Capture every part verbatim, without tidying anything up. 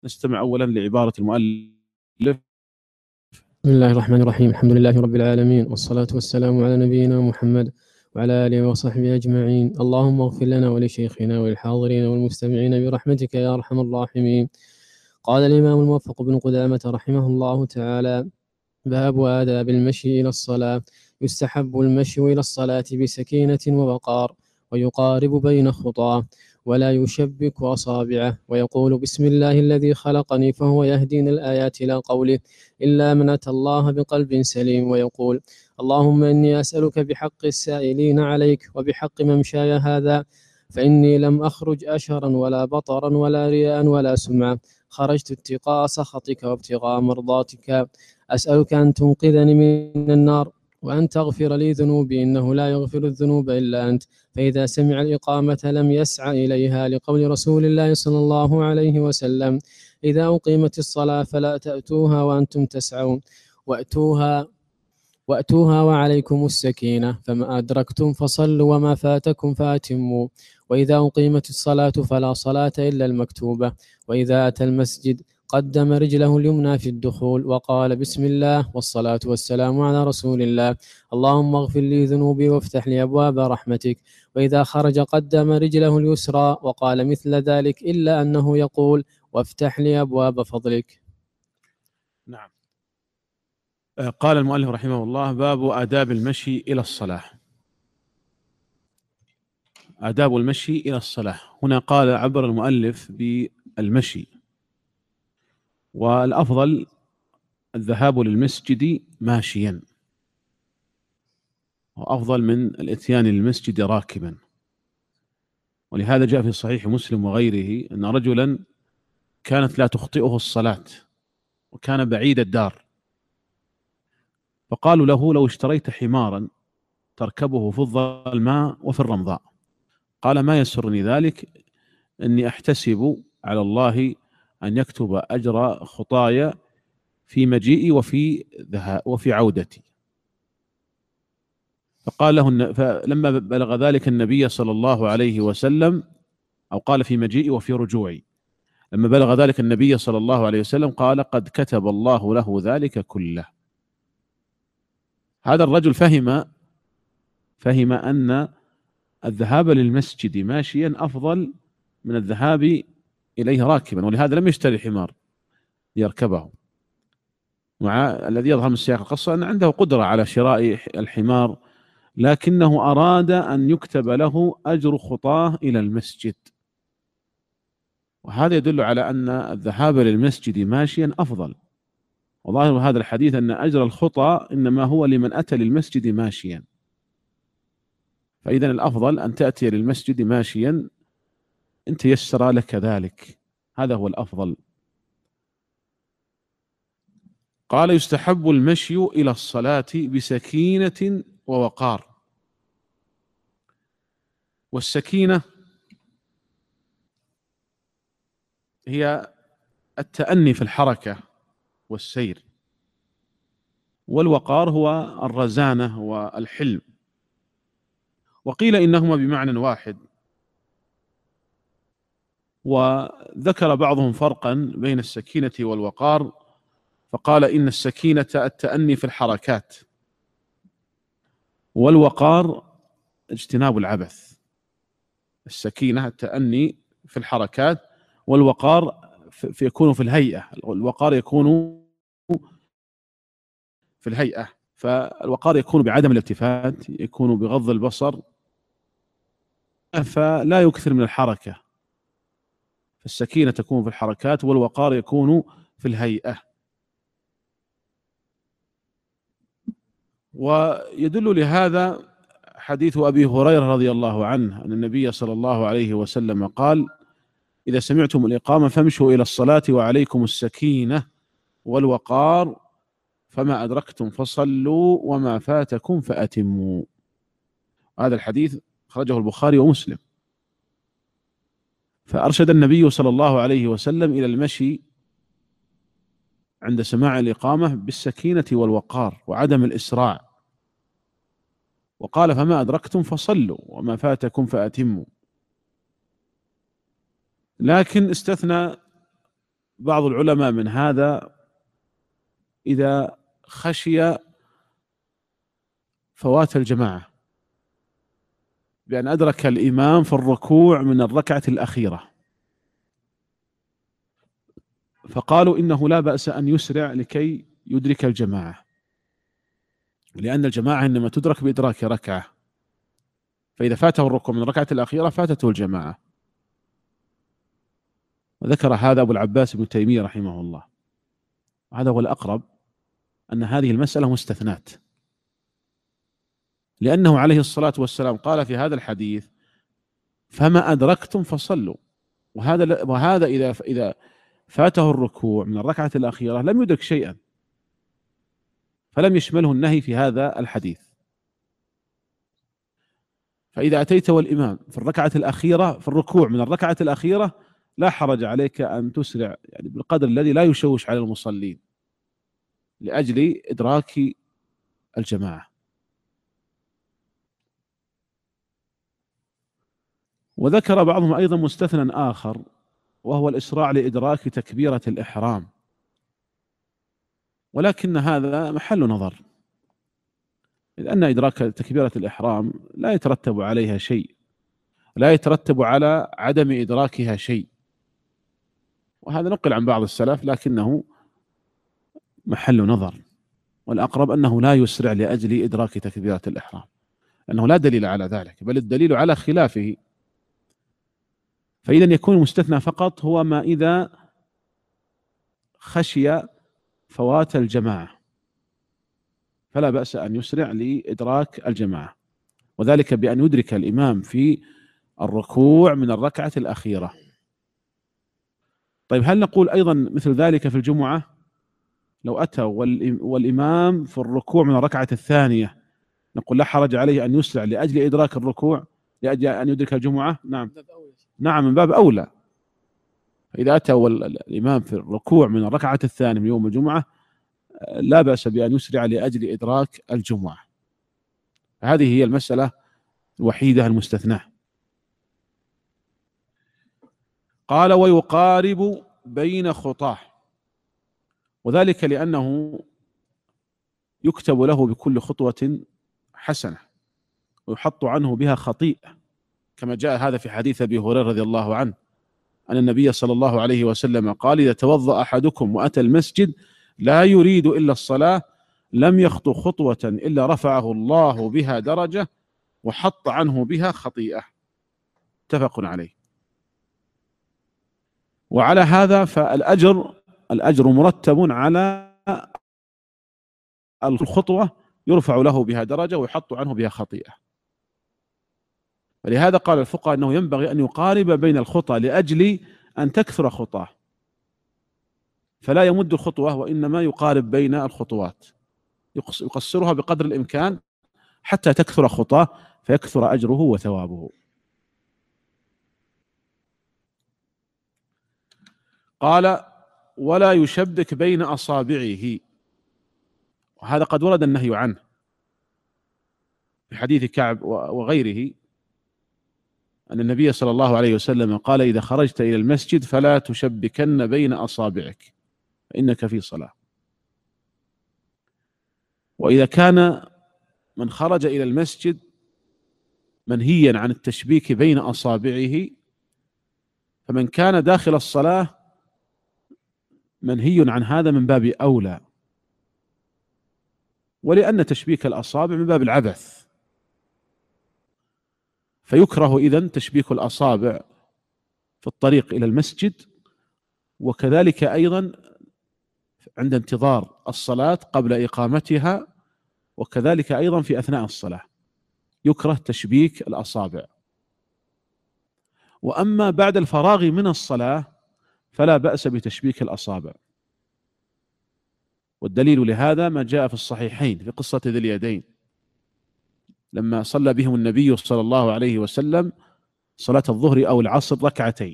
نستمع أولا لعبارة المؤلف. بسم الله الرحمن الرحيم. الحمد لله رب العالمين، والصلاة والسلام على نبينا محمد وعلى آله وصحبه أجمعين. اللهم اغفر لنا ولشيخنا وللحاضرين والمستمعين برحمتك يا أرحم الراحمين. قال الإمام الموفق بن قدامة رحمه الله تعالى: باب آداب المشي إلى الصلاة. يستحب المشي إلى الصلاة بسكينة ووقار، ويقارب بين خطاه، ولا يشبك أصابعه، ويقول: بسم الله الذي خلقني فهو يهدين الآيات إلى قوله: إلا من أتى الله بقلب سليم، ويقول: اللهم إني أسألك بحق السائلين عليك وبحق ممشاي هذا، فإني لم أخرج أشرا ولا بطرا ولا رياء ولا سمعة، خرجت اتقاء سخطك وابتغاء مرضاتك، أسألك أن تنقذني من النار وأن تغفر لي ذنوبي، إنه لا يغفر الذنوب إلا أنت. فإذا سمع الإقامة لم يسع إليها، لقول رسول الله صلى الله عليه وسلم: إذا أقيمت الصلاة فلا تأتوها وأنتم تسعون، وأتوها وأتوها وعليكم السكينة، فما أدركتم فصلوا وما فاتكم فأتموا، وإذا أقيمت الصلاة فلا صلاة إلا المكتوبة. وإذا أتى المسجد قدم رجله اليمنى في الدخول وقال: بسم الله والصلاة والسلام على رسول الله، اللهم اغفر لي ذنوبي وافتح لي أبواب رحمتك. وإذا خرج قدم رجله اليسرى وقال مثل ذلك، إلا أنه يقول: وافتح لي أبواب فضلك. نعم. قال المؤلف رحمه الله: باب آداب المشي إلى الصلاة. آداب المشي إلى الصلاة، هنا قال عبر المؤلف بالمشي، والأفضل الذهاب للمسجد ماشيا، وأفضل من الإتيان للمسجد راكبا. ولهذا جاء في صحيح مسلم وغيره أن رجلا كانت لا تخطئه الصلاة وكان بعيد الدار، فقالوا له: لو اشتريت حمارا تركبه في الظلماء وفي الرمضاء. قال: ما يسرني ذلك، إني أحتسب على الله أن يكتب أجر خطايا في مجيئي وفي ذهاب وفي عودتي. فقال له، فلما بلغ ذلك النبي صلى الله عليه وسلم، أو قال في مجيئي وفي رجوعي، لما بلغ ذلك النبي صلى الله عليه وسلم قال: قد كتب الله له ذلك كله. هذا الرجل فهم فهم أن الذهاب للمسجد ماشيا أفضل من الذهاب إليه راكبا، ولهذا لم يشتري حمار ليركبه، مع الذي يظهر من سياق القصة أن عنده قدرة على شراء الحمار، لكنه أراد أن يكتب له أجر خطاه إلى المسجد. وهذا يدل على أن الذهاب للمسجد ماشيا أفضل. وظاهر هذا الحديث أن أجر الخطى إنما هو لمن أتى للمسجد ماشيا، فإذا الأفضل أن تأتي للمسجد ماشيا إن تيسر لك ذلك، هذا هو الأفضل. قال: يستحب المشي إلى الصلاة بسكينة ووقار. والسكينة هي التأني في الحركة والسير، والوقار هو الرزانة والحلم، وقيل إنهما بمعنى واحد. وذكر بعضهم فرقا بين السكينة والوقار، فقال: إن السكينة التأني في الحركات، والوقار اجتناب العبث. السكينة التأني في الحركات، والوقار في يكون في الهيئة. الوقار يكون في الهيئة، فالوقار يكون بعدم الالتفات، يكون بغض البصر، فلا يكثر من الحركة. فالسكينة تكون في الحركات، والوقار يكون في الهيئة. ويدل لهذا حديث أبي هريرة رضي الله عنه أن النبي صلى الله عليه وسلم قال: إذا سمعتم الإقامة فامشوا إلى الصلاة وعليكم السكينة والوقار، فما أدركتم فصلوا وما فاتكم فأتموا. هذا الحديث خرجه البخاري ومسلم. فأرشد النبي صلى الله عليه وسلم إلى المشي عند سماع الإقامة بالسكينة والوقار وعدم الإسراع، وقال: فما أدركتم فصلوا وما فاتكم فأتموا. لكن استثنى بعض العلماء من هذا إذا خشي فوات الجماعة بأن أدرك الإمام في الركوع من الركعة الأخيرة، فقالوا إنه لا بأس أن يسرع لكي يدرك الجماعة، لأن الجماعة إنما تدرك بإدراك ركعة، فإذا فاته الركوع من الركعة الأخيرة فاتته الجماعة. وذكر هذا أبو العباس ابن تيمية رحمه الله، وهذا هو الأقرب، أن هذه المسألة مستثنات، لأنه عليه الصلاة والسلام قال في هذا الحديث: فما أدركتم فصلوا. وهذا وهذا إذا إذا فاته الركوع من الركعة الأخيرة لم يدرك شيئا، فلم يشمله النهي في هذا الحديث. فإذا أتيت والإمام في الركعة الأخيرة في الركوع من الركعة الأخيرة لا حرج عليك أن تسرع، يعني بالقدر الذي لا يشوش على المصلين، لأجل إدراك الجماعة. وذكر بعضهم أيضا مستثنى آخر، وهو الإسراع لإدراك تكبيرة الإحرام، ولكن هذا محل نظر، لأن إدراك تكبيرة الإحرام لا يترتب عليها شيء، لا يترتب على عدم إدراكها شيء، وهذا نقل عن بعض السلف، لكنه محل نظر، والأقرب أنه لا يسرع لأجل إدراك تكبيرة الإحرام، أنه لا دليل على ذلك، بل الدليل على خلافه. فإذا يكون المستثنى فقط هو ما إذا خشي فوات الجماعة، فلا بأس أن يسرع لإدراك الجماعة، وذلك بأن يدرك الإمام في الركوع من الركعة الأخيرة. طيب، هل نقول أيضا مثل ذلك في الجمعة؟ لو أتى والإمام في الركوع من الركعة الثانية نقول لا حرج عليه أن يسرع لأجل إدراك الركوع، لأجل أن يدرك الجمعة؟ نعم نعم من باب أولى. فإذا أتى الإمام في الركوع من الركعة الثانية من يوم الجمعة لا بأس بأن يسرع لأجل إدراك الجمعة. هذه هي المسألة الوحيدة المستثناة. قال: ويقارب بين خطاه، وذلك لأنه يكتب له بكل خطوة حسنة، ويحط عنه بها خطيئة، كما جاء هذا في حديث أبي هريرة رضي الله عنه أن النبي صلى الله عليه وسلم قال: إذا توضأ أحدكم وأتى المسجد لا يريد إلا الصلاة لم يخطو خطوة إلا رفعه الله بها درجة وحط عنه بها خطيئة. متفق عليه. وعلى هذا فالأجر الأجر مرتب على الخطوة يرفع له بها درجة ويحط عنه بها خطيئة. ولهذا قال الفقهاء أنه ينبغي أن يقارب بين الخطى لأجل أن تكثر خطاه، فلا يمد الخطوة وإنما يقارب بين الخطوات، يقصرها بقدر الإمكان حتى تكثر خطاه فيكثر أجره وثوابه. قال: ولا يشبك بين أصابعه، وهذا قد ورد النهي عنه في حديث كعب وغيره أن النبي صلى الله عليه وسلم قال: إذا خرجت إلى المسجد فلا تشبكن بين أصابعك فإنك في صلاة. وإذا كان من خرج إلى المسجد منهيا عن التشبيك بين أصابعه، فمن كان داخل الصلاة منهي عن هذا من باب أولى، ولأن تشبيك الأصابع من باب العبث، فيكره إذن تشبيك الأصابع في الطريق إلى المسجد، وكذلك أيضا عند انتظار الصلاة قبل إقامتها، وكذلك أيضا في أثناء الصلاة يكره تشبيك الأصابع. وأما بعد الفراغ من الصلاة فلا بأس بتشبيك الأصابع، والدليل لهذا ما جاء في الصحيحين في قصة ذي اليدين لما صلى بهم النبي صلى الله عليه وسلم صلاة الظهر أو العصر ركعتين،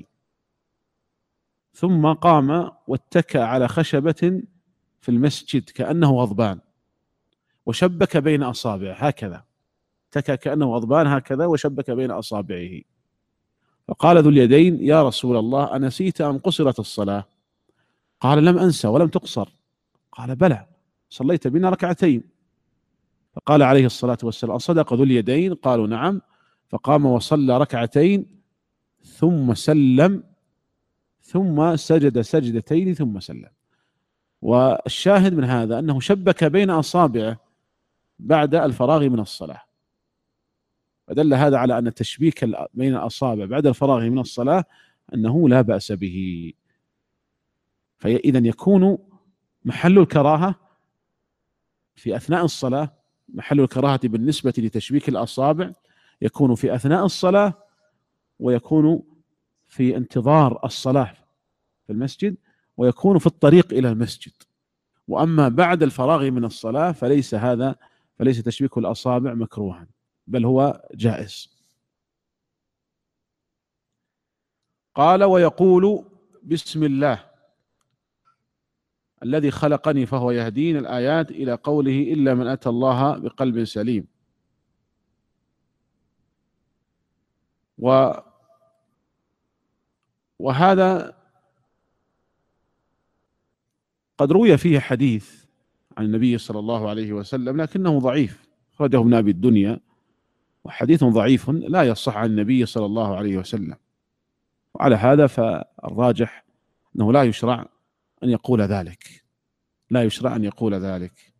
ثم قام واتكأ على خشبة في المسجد كأنه غضبان وشبك بين أصابعه هكذا، اتكأ كأنه غضبان هكذا وشبك بين أصابعه. فقال ذو اليدين: يا رسول الله، أنسيت أم قصرت الصلاة؟ قال لم أنسى ولم تقصر. قال بلى صليت بنا ركعتين. فقال عليه الصلاة والسلام أصدق ذو اليدين؟ قالوا نعم. فقام وصلى ركعتين ثم سلم ثم سجد سجدتين ثم سلم. والشاهد من هذا أنه شبك بين أصابعه بعد الفراغ من الصلاة، فدل هذا على أن التشبيك بين الأصابع بعد الفراغ من الصلاة أنه لا بأس به. فإذا يكون محل الكراهة في أثناء الصلاة، محل الكراهة بالنسبة لتشبيك الأصابع يكون في أثناء الصلاة، ويكون في انتظار الصلاة في المسجد، ويكون في الطريق إلى المسجد. وأما بعد الفراغ من الصلاة فليس هذا فليس تشبيك الأصابع مكروها، بل هو جائز. قال ويقول بسم الله الذي خلقني فهو يهدين، الآيات إلى قوله إلا من أتى الله بقلب سليم. و وهذا قد روي فيه حديث عن النبي صلى الله عليه وسلم لكنه ضعيف، أخرجه ابن أبي الدنيا، وحديث ضعيف لا يصح عن النبي صلى الله عليه وسلم. وعلى هذا فالراجح أنه لا يشرع أن يقول ذلك، لا يشرع أن يقول ذلك.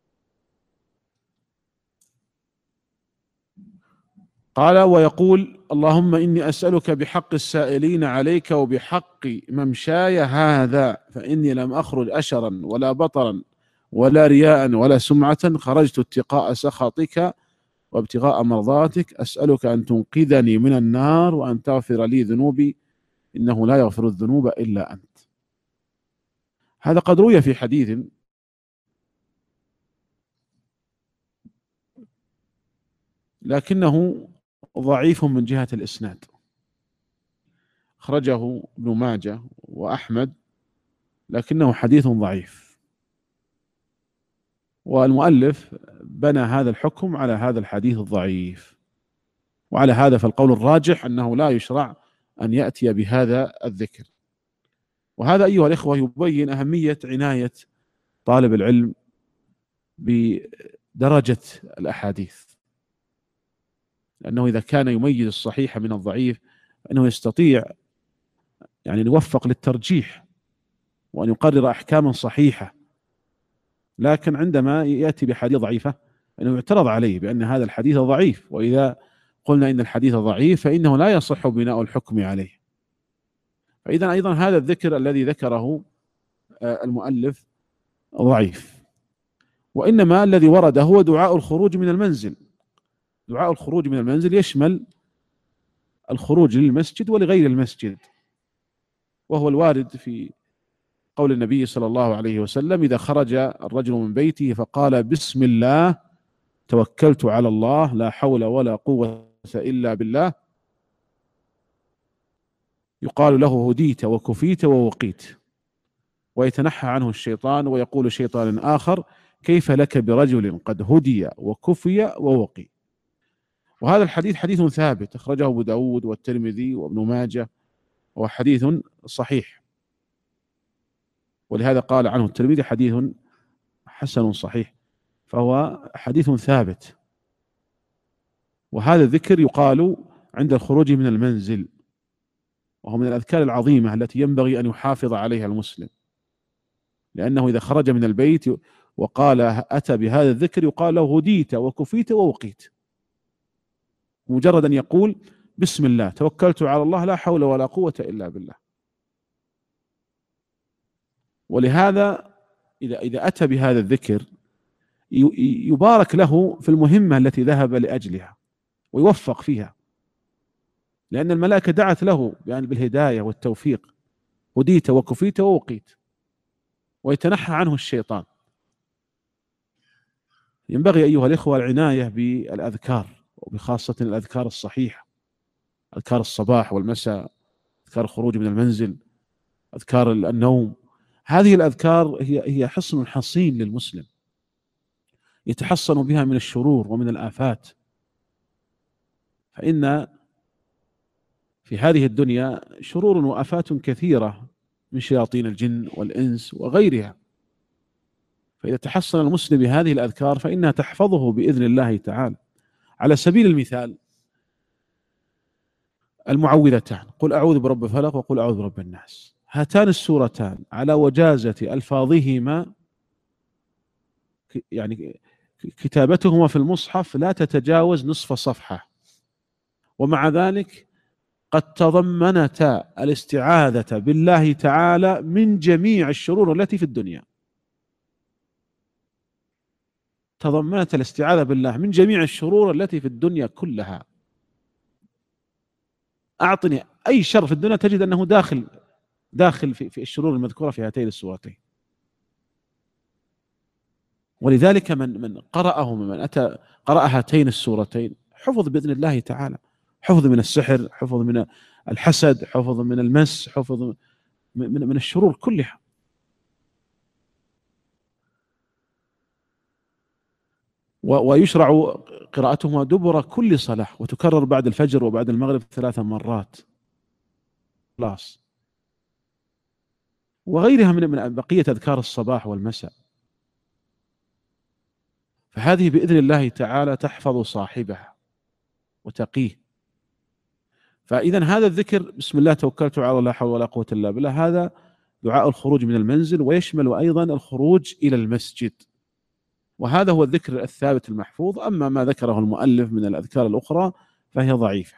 قال ويقول اللهم إني أسألك بحق السائلين عليك وبحق ممشاي هذا، فإني لم أخرج أشرا ولا بطرا ولا رياء ولا سمعة، خرجت اتقاء سخطك وابتغاء مرضاتك، أسألك أن تنقذني من النار وأن تغفر لي ذنوبي إنه لا يغفر الذنوب إلا أنت. هذا قد روي في حديث لكنه ضعيف من جهة الإسناد، أخرجه ابن ماجه وأحمد، لكنه حديث ضعيف. والمؤلف بنى هذا الحكم على هذا الحديث الضعيف، وعلى هذا فالقول الراجح أنه لا يشرع أن يأتي بهذا الذكر. وهذا أيها الإخوة يبين أهمية عناية طالب العلم بدرجة الأحاديث، لأنه إذا كان يميز الصحيح من الضعيف فإنه يستطيع يعني يوفق للترجيح وأن يقرر أحكاما صحيحة. لكن عندما يأتي بحديث ضعيفة أنه يعترض عليه بأن هذا الحديث ضعيف، وإذا قلنا إن الحديث ضعيف فإنه لا يصح بناء الحكم عليه. فإذا أيضا هذا الذكر الذي ذكره المؤلف ضعيف، وإنما الذي ورد هو دعاء الخروج من المنزل. دعاء الخروج من المنزل يشمل الخروج للمسجد ولغير المسجد، وهو الوارد في قول النبي صلى الله عليه وسلم إذا خرج الرجل من بيته فقال بسم الله توكلت على الله لا حول ولا قوة إلا بالله، يقال له هديت وكفيت ووقيت، ويتنحى عنه الشيطان ويقول شيطان آخر كيف لك برجل قد هدي وكفي ووقي. وهذا الحديث حديث ثابت، أخرجه أبو داود والترمذي وابن ماجه، وهو حديث صحيح، ولهذا قال عنه الترمذي حديث حسن صحيح، فهو حديث ثابت. وهذا الذكر يقال عند الخروج من المنزل، وهو من الأذكار العظيمة التي ينبغي أن يحافظ عليها المسلم، لأنه إذا خرج من البيت وقال أتى بهذا الذكر يقال له هديت وكفيت ووقيت، مجرد أن يقول بسم الله توكلت على الله لا حول ولا قوة إلا بالله. ولهذا إذا إذا أتى بهذا الذكر يبارك له في المهمة التي ذهب لأجلها ويوفق فيها، لأن الملائكة دعت له يعني بالهداية والتوفيق، هديت وكفيت ووقيت، ويتنحى عنه الشيطان. ينبغي أيها الإخوة العناية بالأذكار، وبخاصة الأذكار الصحيحة، أذكار الصباح والمساء، أذكار الخروج من المنزل، أذكار النوم. هذه الأذكار هي هي حصن حصين للمسلم يتحصن بها من الشرور ومن الآفات. فإن في هذه الدنيا شرور وآفات كثيرة من شياطين الجن والإنس وغيرها. فإذا تحصن المسلم بهذه الأذكار فإنها تحفظه بإذن الله تعالى. على سبيل المثال المعوذتان، قل أعوذ برب الفلق وقل أعوذ برب الناس، هاتان السورتان على وجازة ألفاظهما يعني كتابتهما في المصحف لا تتجاوز نصف صفحة، ومع ذلك قد تضمنتا الاستعاذة بالله تعالى من جميع الشرور التي في الدنيا. تضمنت الاستعاذة بالله من جميع الشرور التي في الدنيا كلها. أعطني أي شر في الدنيا تجد أنه داخل داخل في, في الشرور المذكورة في هاتين السورتين. ولذلك من من قرأه من أتى قرأ هاتين السورتين حفظ بإذن الله تعالى، حفظ من السحر، حفظ من الحسد، حفظ من المس، حفظ من, من, من الشرور كلها. ويشرع قراءتهما دبر كل صلاة، وتكرر بعد الفجر وبعد المغرب ثلاث مرات خلاص، وغيرها من من بقية أذكار الصباح والمساء. فهذه بإذن الله تعالى تحفظ صاحبها وتقيه. فإذا هذا الذكر بسم الله توكلت على الله لا حول ولا قوة إلا بالله، هذا دعاء الخروج من المنزل، ويشمل أيضا الخروج إلى المسجد، وهذا هو الذكر الثابت المحفوظ. أما ما ذكره المؤلف من الأذكار الأخرى فهي ضعيفة.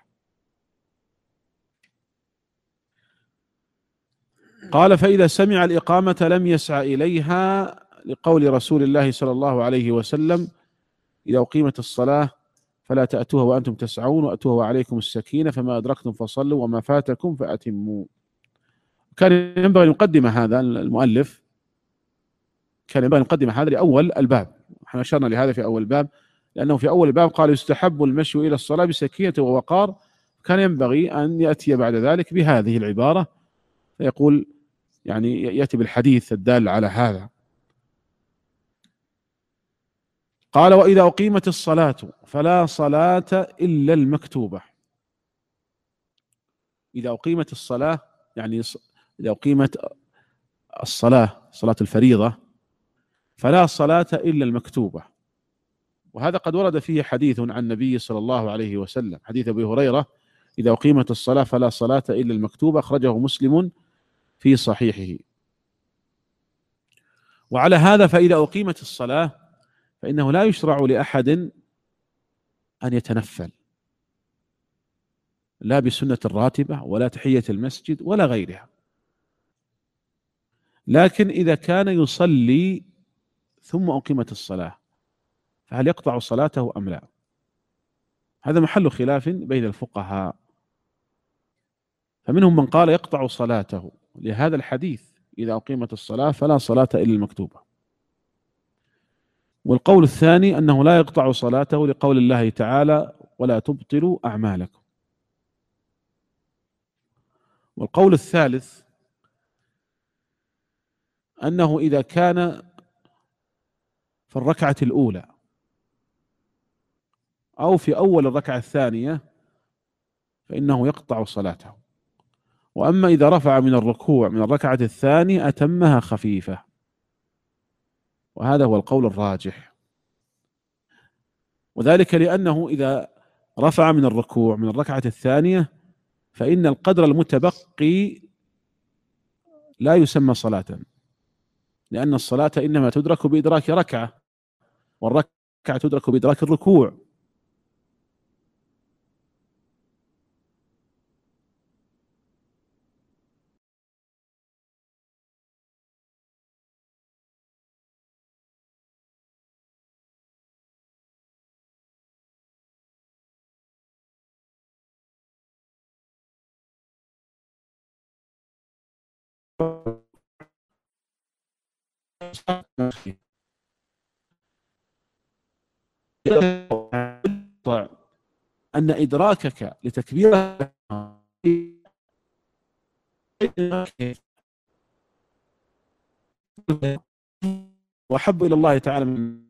قال فإذا سمع الإقامة لم يسع إليها، لقول رسول الله صلى الله عليه وسلم إذا أقيمت الصلاة فلا تأتوها وأنتم تسعون وأتوها وعليكم السكينة فما أدركتم فصلوا وما فاتكم فأتموا. كان ينبغي أن يقدم هذا المؤلف، كان ينبغي أن يقدم هذا لأول الباب، احنا أشرنا لهذا في أول الباب، لأنه في أول الباب قال يستحب المشي إلى الصلاة بسكينة ووقار، كان ينبغي أن يأتي بعد ذلك بهذه العبارة فيقول يعني يأتي بالحديث الدال على هذا. قال وإذا أقيمت الصلاة فلا صلاة إلا المكتوبة. إذا أقيمت الصلاة يعني إذا أقيمت الصلاة صلاة الفريضة فلا صلاة إلا المكتوبة. وهذا قد ورد فيه حديث عن النبي صلى الله عليه وسلم، حديث أبي هريرة إذا أقيمت الصلاة فلا صلاة إلا المكتوبة، أخرجه مسلم في صحيحه. وعلى هذا فإذا أقيمت الصلاة فإنه لا يشرع لأحد أن يتنفل، لا بسنة الراتبة ولا تحية المسجد ولا غيرها، لكن إذا كان يصلي ثم أقيمت الصلاة فهل يقطع صلاته أم لا؟ هذا محل خلاف بين الفقهاء، فمنهم من قال يقطع صلاته لهذا الحديث إذا أقيمت الصلاة فلا صلاة إلا المكتوبة، والقول الثاني أنه لا يقطع صلاته لقول الله تعالى ولا تبطلوا أعمالكم. والقول الثالث أنه إذا كان في الركعة الأولى أو في أول الركعة الثانية فإنه يقطع صلاته، وأما إذا رفع من الركوع من الركعة الثانية أتمها خفيفة، وهذا هو القول الراجح، وذلك لأنه إذا رفع من الركوع من الركعة الثانية فإن القدر المتبقي لا يسمى صلاة، لأن الصلاة إنما تدرك بإدراك ركعة، والركعة تدرك بإدراك الركوع. أن إدراكك لتكبيرة وأحب إلى الله تعالى من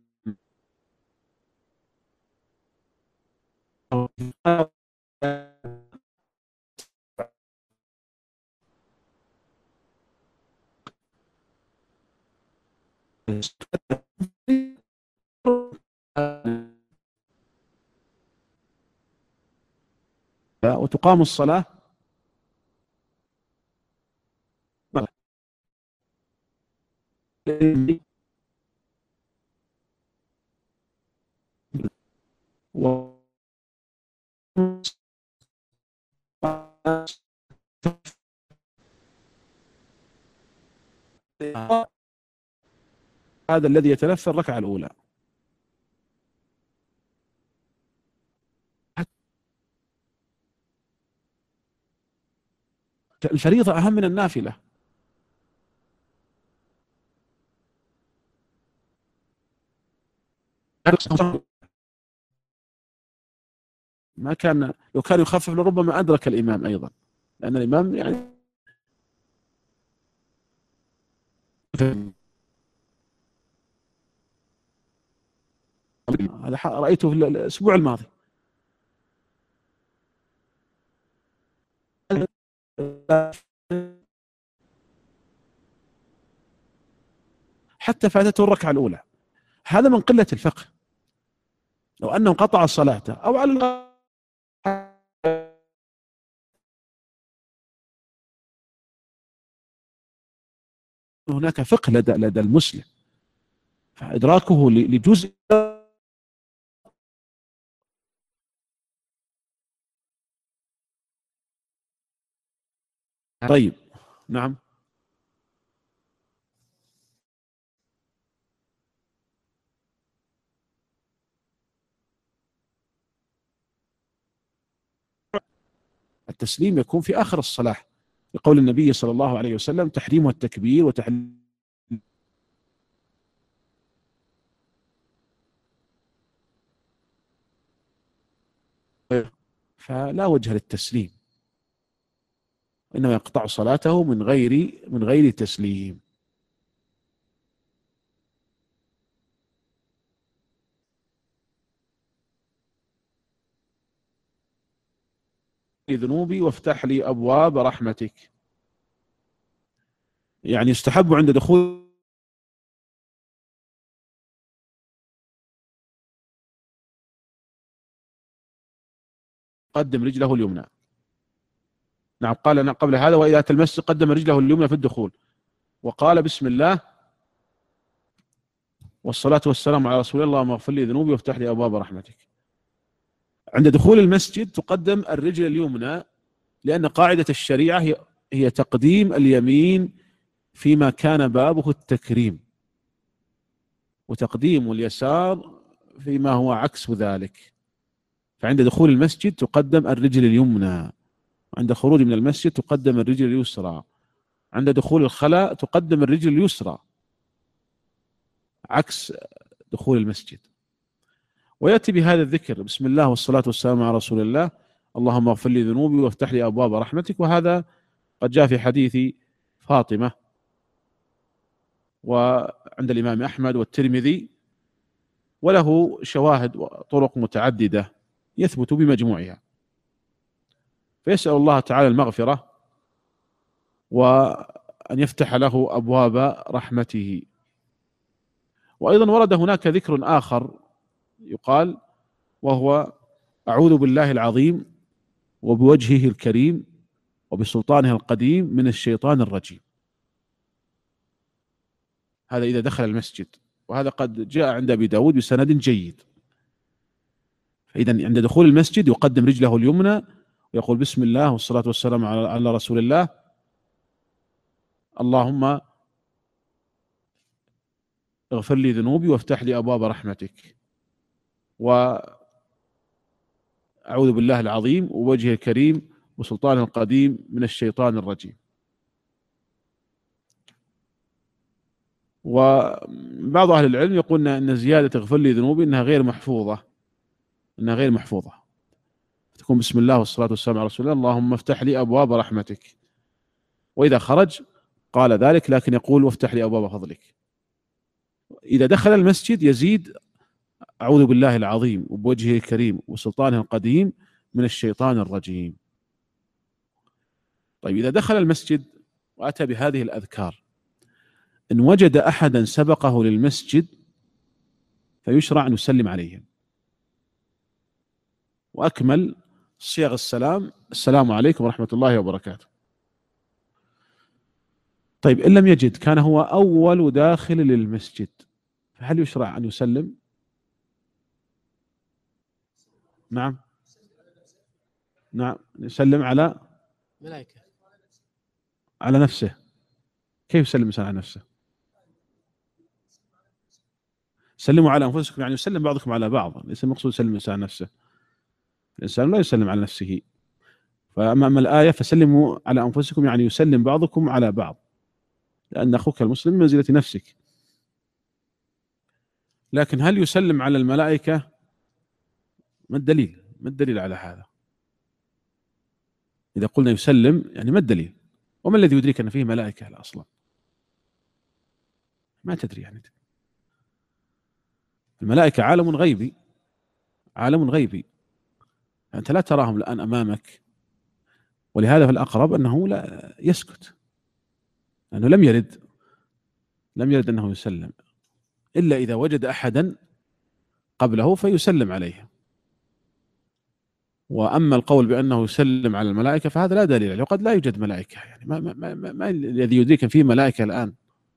وتقام الصلاة و هذا الذي يتنفل الركعة الأولى. الفريضة أهم من النافلة. ما كان، لو كان يخفف لربما أدرك الإمام أيضا، لأن الإمام يعني هذا رأيته في الأسبوع الماضي. حتى فاتته الركعة الأولى. هذا من قلة الفقه. لو أنه قطع صلاته أو على هناك فقه لدى لدى المسلم، فإدراكه لجزء. طيب نعم. التسليم يكون في آخر الصلاة، لقول النبي صلى الله عليه وسلم: تحريم التكبير وتحريم. فلا وجه للتسليم، إنما يقطع صلاته من غير من غير تسليم. ذنوبي وافتح لي أبواب رحمتك، يعني يستحب عند دخول قدم رجله اليمنى. نعم، قال قبل هذا: وإذا أتى المسجد قدم رجله اليمنى في الدخول، وقال: بسم الله والصلاة والسلام على رسول الله، اللهم اغفر لي ذنوبي وافتح لي أبواب رحمتك. عند دخول المسجد تقدم الرجل اليمنى، لأن قاعدة الشريعة هي هي تقديم اليمين فيما كان بابه التكريم، وتقديم اليسار فيما هو عكس ذلك. فعند دخول المسجد تقدم الرجل اليمنى، عند خروج من المسجد تقدم الرجل اليسرى، عند دخول الخلاء تقدم الرجل اليسرى عكس دخول المسجد. ويأتي بهذا الذكر: بسم الله والصلاة والسلام على رسول الله، اللهم اغفر لي ذنوبي وافتح لي أبواب رحمتك. وهذا قد جاء في حديث فاطمة، وعند الإمام أحمد والترمذي، وله شواهد وطرق متعددة يثبت بمجموعها. فيسأل الله تعالى المغفرة وأن يفتح له أبواب رحمته. وأيضا ورد هناك ذكر آخر يقال، وهو: أعوذ بالله العظيم وبوجهه الكريم وبسلطانه القديم من الشيطان الرجيم. هذا إذا دخل المسجد، وهذا قد جاء عند أبي داود بسند جيد. فإذا عند دخول المسجد يقدم رجله اليمنى ويقول: بسم الله والصلاة والسلام على رسول الله، اللهم اغفر لي ذنوبي وافتح لي أبواب رحمتك، وأعوذ بالله العظيم ووجهه الكريم وسلطانه القديم من الشيطان الرجيم. وبعض أهل العلم يقولون أن زيادة اغفر لي ذنوبي أنها غير محفوظة، أنها غير محفوظة. تكون بسم الله والصلاة والسلام على رسول الله، اللهم افتح لي أبواب رحمتك. وإذا خرج قال ذلك، لكن يقول: وافتح لي أبواب فضلك. إذا دخل المسجد يزيد: أعوذ بالله العظيم وبوجهه الكريم وسلطانه القديم من الشيطان الرجيم. طيب، إذا دخل المسجد وأتى بهذه الأذكار، إن وجد أحدا سبقه للمسجد فيشرع أن يسلم عليهم. وأكمل صيغ السلام السلام عليكم ورحمة الله وبركاته. طيب إن لم يجد، كان هو أول داخل للمسجد، فهل يشرع أن يسلم؟ نعم نعم يسلم على ملائكة على نفسه. كيف يسلم الإنسان على نفسه؟ سلموا على أنفسكم، يعني يسلم بعضكم على بعض، ليس المقصود يسلم الإنسان على نفسه. الإنسان لا يسلم على نفسه. فأما الآية فسلموا على أنفسكم يعني يسلم بعضكم على بعض، لأن أخوك المسلم منزلة نفسك. لكن هل يسلم على الملائكة؟ ما الدليل؟ ما الدليل على هذا؟ إذا قلنا يسلم يعني ما الدليل؟ وما الذي يدريك أن فيه ملائكة أصلا؟ ما تدري يعني. الملائكة عالم غيبي، عالم غيبي، أنت لا تراهم الآن أمامك، ولهذا في الأقرب أنه لا يسكت، لأنه لم يرد لم يرد أنه يسلم إلا إذا وجد أحدا قبله فيسلم عليه. وأما القول بأنه يسلم على الملائكة فهذا لا دليل عليه، وقد لا يوجد ملائكة، يعني ما, ما, ما, ما الذي يدريك فيه ملائكة الآن؟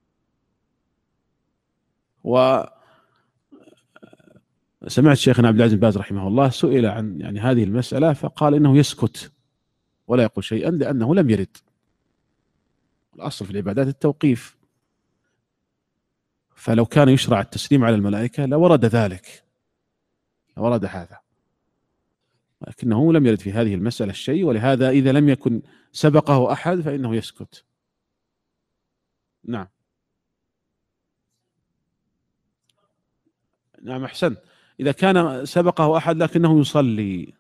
وسمعت شيخنا عبد العزيز بن باز رحمه الله سئل عن يعني هذه المسألة فقال إنه يسكت ولا يقول شيئا لأنه لم يرد. الأصل في العبادات التوقيف، فلو كان يشرع التسليم على الملائكة لورد ذلك، لورد هذا، لكنه لم يرد في هذه المسألة الشيء، ولهذا إذا لم يكن سبقه أحد فإنه يسكت. نعم نعم أحسن. إذا كان سبقه أحد لكنه يصلي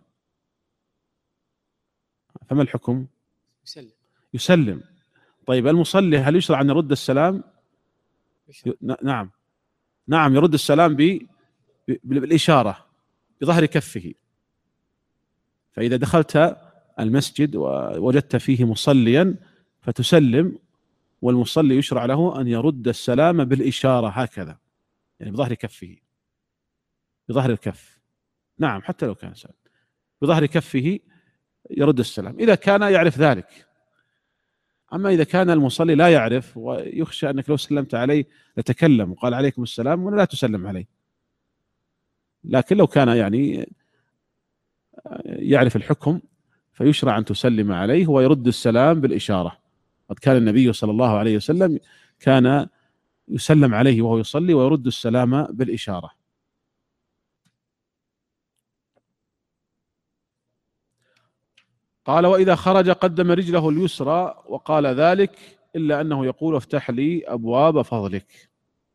فما الحكم؟ يسلم. يسلم. طيب المصلي هل يشرع أن يرد السلام؟ يشرع. نعم نعم يرد السلام ب... بالإشارة بظهر كفه. فإذا دخلت المسجد ووجدت فيه مصليا فتسلم، والمصلي يشرع له أن يرد السلام بالإشارة هكذا، يعني بظهر كفه، بظهر الكف. نعم حتى لو كان سلام بظهر كفه يرد السلام إذا كان يعرف ذلك. أما إذا كان المصلي لا يعرف ويخشى أنك لو سلمت عليه لتكلم وقال عليكم السلام ولا تسلم عليه. لكن لو كان يعني يعرف الحكم فيشرع أن تسلم عليه ويرد السلام بالإشارة. قد كان النبي صلى الله عليه وسلم كان يسلم عليه وهو يصلي ويرد السلام بالإشارة. قال وإذا خرج قدم رجله اليسرى وقال ذلك إلا أنه يقول افتح لي أبواب فضلك،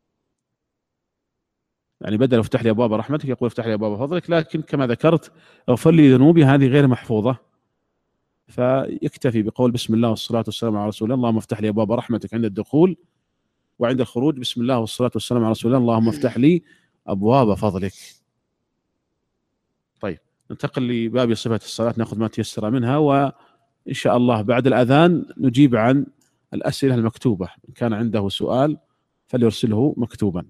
يعني بدل افتح لي أبواب رحمتك يقول افتح لي أبواب فضلك. لكن كما ذكرت اغفر لي ذنوبي هذه غير محفوظة، فيكتفي بقول بسم الله والصلاة والسلام على رسول الله اللهم افتح لي أبواب رحمتك عند الدخول، وعند الخروج بسم الله والصلاة والسلام على رسول الله اللهم افتح لي أبواب فضلك. طيب ننتقل لباب صفة الصلاة، نأخذ ما تيسر منها، وإن شاء الله بعد الأذان نجيب عن الأسئلة المكتوبة، إن كان عنده سؤال فليرسله مكتوبا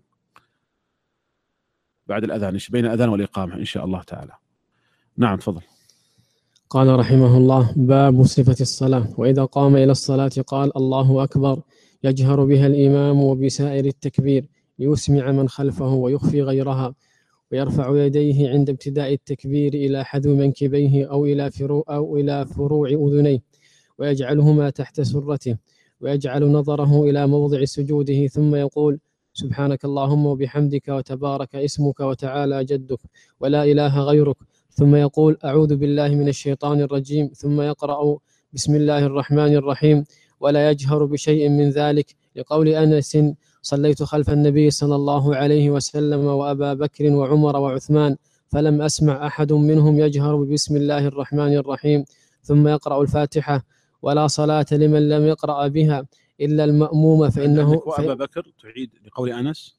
بعد الأذان بين الأذان والإقامة إن شاء الله تعالى. نعم تفضل. قال رحمه الله باب صفة الصلاة. وإذا قام إلى الصلاة قال الله أكبر، يجهر بها الإمام وبسائر التكبير ليسمع من خلفه ويخفي غيرها، ويرفع يديه عند ابتداء التكبير إلى حذو منكبيه أو إلى فروع أو إلى فروع أذنيه، ويجعلهما تحت سرته، ويجعل نظره إلى موضع سجوده، ثم يقول سبحانك اللهم وبحمدك وتبارك اسمك وتعالى جدك ولا إله غيرك، ثم يقول أعوذ بالله من الشيطان الرجيم، ثم يقرأ بسم الله الرحمن الرحيم، ولا يجهر بشيء من ذلك، لقول أنس صليت خلف النبي صلى الله عليه وسلم وأبا بكر وعمر وعثمان فلم أسمع أحد منهم يجهر بسم الله الرحمن الرحيم ثم يقرأ الفاتحة، ولا صلاة لمن لم يقرأ بها إلا المأموم فإنه وأبا بكر تعيد لقول أنس